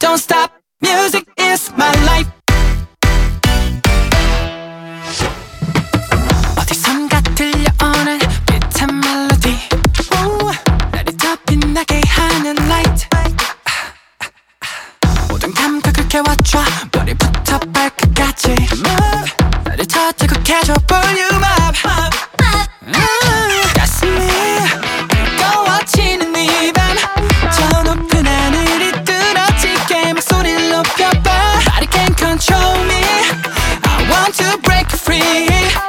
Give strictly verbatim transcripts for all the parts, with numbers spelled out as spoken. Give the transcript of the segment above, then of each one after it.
Don't stop, music is my life. 어디선가 들려오는 비트한 멜로디, 나를 더 빛나게 하는 light. 모든 감각을 깨워줘 머리부터 발끝까지 move. 나를 더 자극해줘 볼륨 up. 가슴이 뜨거워지는 이 밤, 저 높은 하늘이 뚫어지게 목소리를 높여봐. Body can't control me, I want to break free.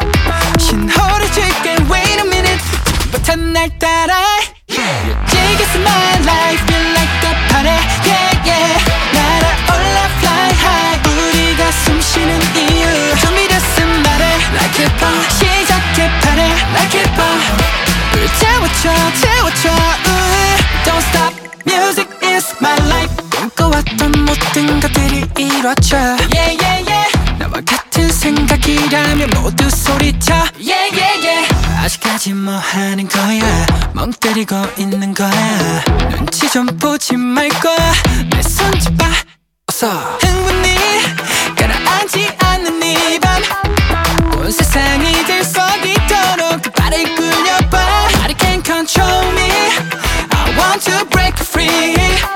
신호를 줄게 wait a minute, 지금부터 날 따라. This is my life, feel like the party, yeah yeah. 날아올라 fly high, 우리가 숨쉬는 이유 준비됐음 말해. Like it bomb, 시작해 party like it bomb. 불 태워줘 태워줘 uh. Don't stop, music is my life. 꿈꿔왔던 모든 것들이 이루어져 yeah yeah yeah. 나와 같은 생각이라면 모두 소리쳐 yeah yeah yeah. 아직까지 뭐 하는 거야, 멍 때리고 있는 거야. 눈치 좀 보지 말 거야, 내 손 잡아 어서. 흥분이 가라앉지 않는 이 밤, 온 세상이 들썩이도록 그 발을 굴려봐. Body can't control me, I want to break free.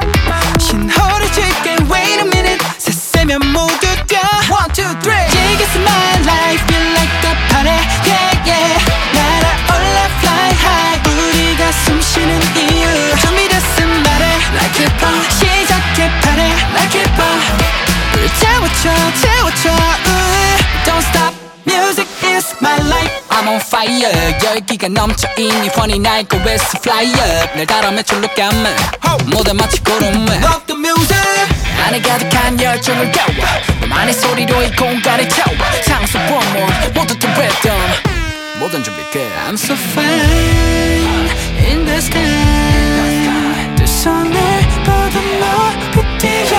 신호를 줄게 wait a minute, 세세면 모두 뛰어 one two three. This is my life, feel like the party, yeah yeah. 날아올라 fly high, 우리가 숨쉬는 이유 준비됐음 말해. Like it bomb, 시작해 party like it bomb. 불 태워줘 태워줘 uh. Don't stop, music is my life. I'm on fire, 열기가 넘쳐 이미 훤히 날 거에서 fly up. 날 따라 매출로 감아 모두 마치 구름에 Rock the music. 안에 가득한 열정을 깨워, 너만의 소리로 이 공간을 채워. 상수 one more, 모두 또 rhythm, 모든 준비 끝. I'm so fine in the sky, 두 손을 뻗어 높이 뛰어.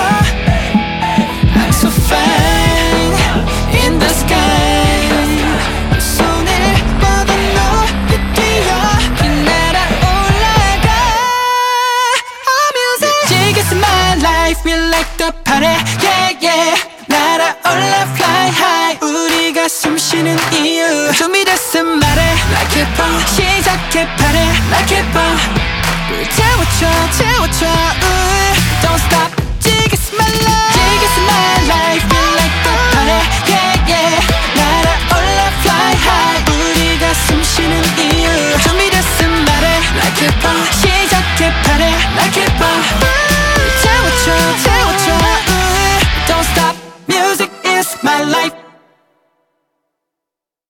I'm so fine in the sky, 두 손을 뻗어 높이 뛰어. 이 날아올라가 oh music. This is my life, feel like the party, yeah yeah. 날아올라 fly high, 우리가 숨쉬는 이유 준비됐음 말해. Like it bomb, 시작해 party like it bomb. 불 태워줘 태워줘 uh.